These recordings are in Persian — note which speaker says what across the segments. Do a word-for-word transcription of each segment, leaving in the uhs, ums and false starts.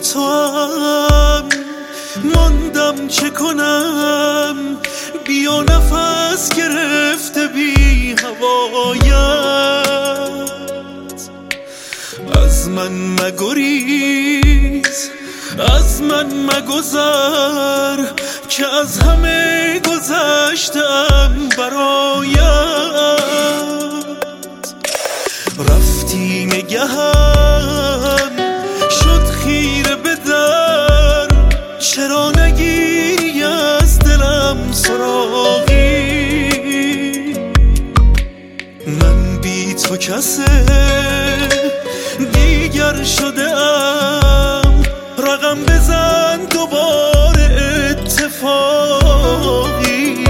Speaker 1: تو هم ماندم، چه کنم بیا نفس گرفته بی هوایت. از من مگریز، از من مگذر که از همه گذشتم برایت. رفتی نگهم شد خیره به در، چرا نگیری از دلم سراغی؟ من بی تو کسه دیگر شده ام، رقم بزن دوباره اتفاقی.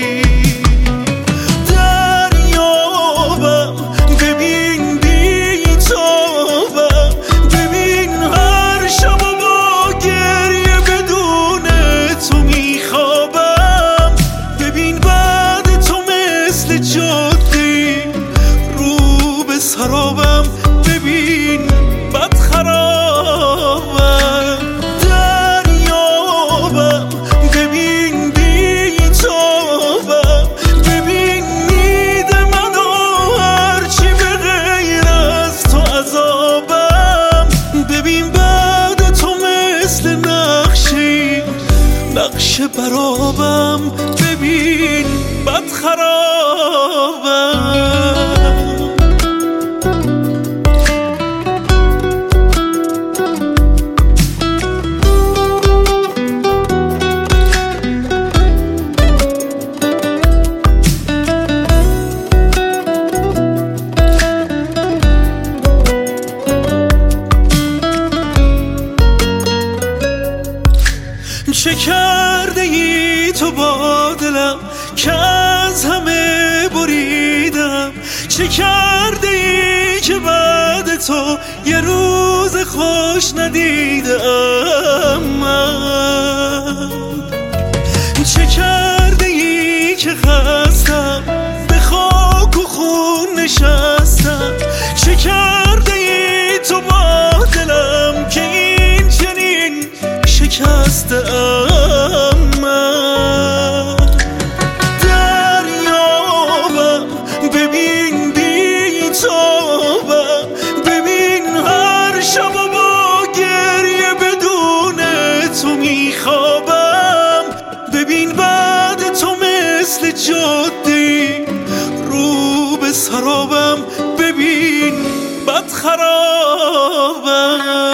Speaker 1: دریابم ببین بی تابم، ببین هر شب و با گریه بدون تو میخوابم. ببین بعد تو مثل جادی رو به سرابم، ببین بد خرابم. دریابم ببین بی تابم، ببین نید منو هرچی به غیر از تو عذابم. ببین بعد تو مثل نقشی نقش برابم، ببین بد خرابم. چه کرده ای تو با دلم که از همه بریدم؟ چه کرده ای که بعد تو یه روز خوش ندیدم من؟ چه کرده ای که خستم به خاک و خون نشستم؟ چه کرده ای تو با دلم که این چنین شکستم من؟ دریابم ببین بی تابم، ببین هر شب و با گریه بدون تو میخوابم. ببین بعد تو مثل جادی رو به سرابم، ببین بد خرابم.